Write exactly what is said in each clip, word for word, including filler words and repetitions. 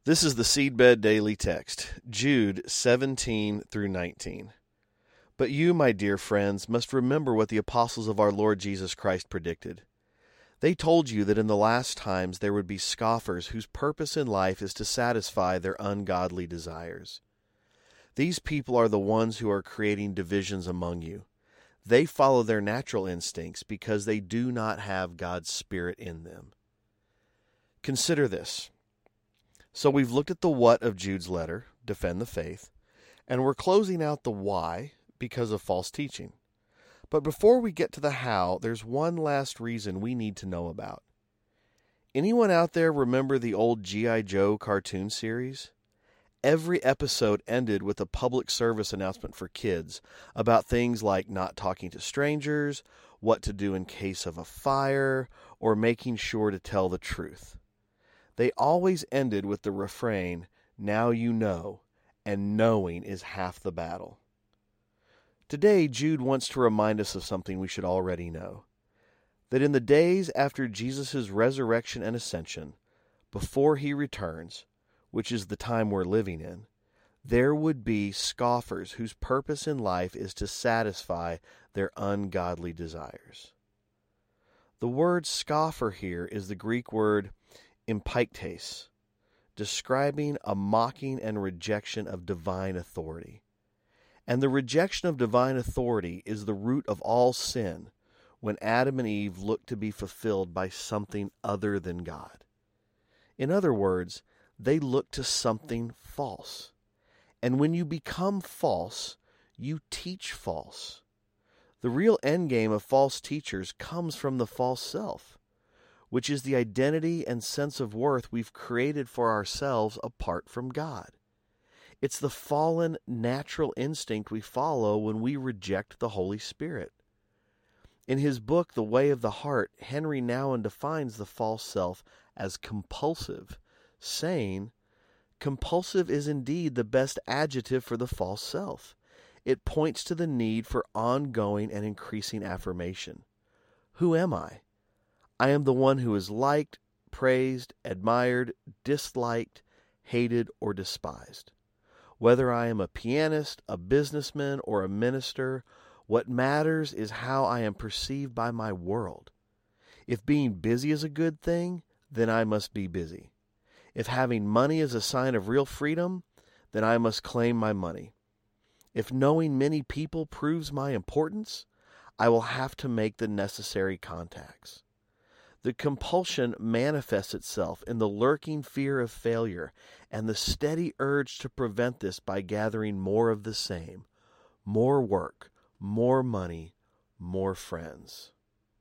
This is the Seedbed Daily Text, Jude seventeen through nineteen. But you, my dear friends, must remember what the apostles of our Lord Jesus Christ predicted. They told you that in the last times there would be scoffers whose purpose in life is to satisfy their ungodly desires. These people are the ones who are creating divisions among you. They follow their natural instincts because they do not have God's Spirit in them. Consider this. So we've looked at the what of Jude's letter, defend the faith, and we're closing out the why because of false teaching. But before we get to the how, there's one last reason we need to know about. Anyone out there remember the old G I Joe cartoon series? Every episode ended with a public service announcement for kids about things like not talking to strangers, what to do in case of a fire, or making sure to tell the truth. They always ended with the refrain, "Now you know," and knowing is half the battle. Today, Jude wants to remind us of something we should already know. That in the days after Jesus' resurrection and ascension, before he returns, which is the time we're living in, there would be scoffers whose purpose in life is to satisfy their ungodly desires. The word scoffer here is the Greek word empiktes, describing a mocking and rejection of divine authority. And the rejection of divine authority is the root of all sin when Adam and Eve looked to be fulfilled by something other than God. In other words, they look to something false. And when you become false, you teach false. The real endgame of false teachers comes from the false self, which is the identity and sense of worth we've created for ourselves apart from God. It's the fallen natural instinct we follow when we reject the Holy Spirit. In his book, The Way of the Heart, Henry Nouwen defines the false self as compulsive, saying, "Compulsive is indeed the best adjective for the false self. It points to the need for ongoing and increasing affirmation. Who am I? I am the one who is liked, praised, admired, disliked, hated, or despised. Whether I am a pianist, a businessman, or a minister, what matters is how I am perceived by my world. If being busy is a good thing, then I must be busy. If having money is a sign of real freedom, then I must claim my money. If knowing many people proves my importance, I will have to make the necessary contacts. The compulsion manifests itself in the lurking fear of failure and the steady urge to prevent this by gathering more of the same, more work, more money, more friends."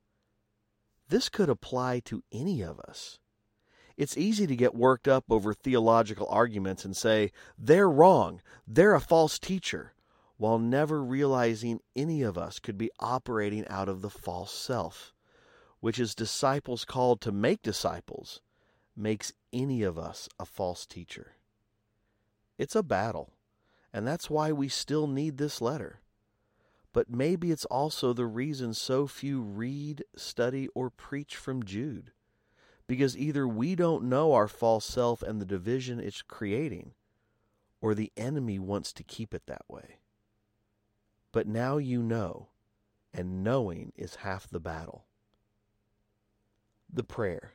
This could apply to any of us. It's easy to get worked up over theological arguments and say, "They're wrong, they're a false teacher," while never realizing any of us could be operating out of the false self, which is disciples called to make disciples, makes any of us a false teacher. It's a battle, and that's why we still need this letter. But maybe it's also the reason so few read, study, or preach from Jude, because either we don't know our false self and the division it's creating, or the enemy wants to keep it that way. But now you know, and knowing is half the battle. The prayer.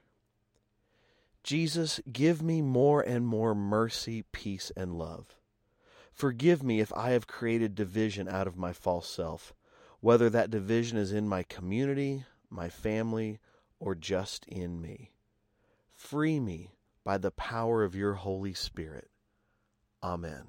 Jesus, give me more and more mercy, peace, and love. Forgive me if I have created division out of my false self, whether that division is in my community, my family, or just in me. Free me by the power of your Holy Spirit. Amen.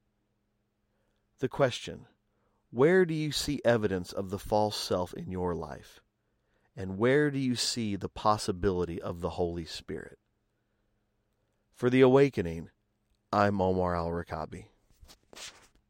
The question, where do you see evidence of the false self in your life? And where do you see the possibility of the Holy Spirit? For The Awakening, I'm Omar Al-Rakabi.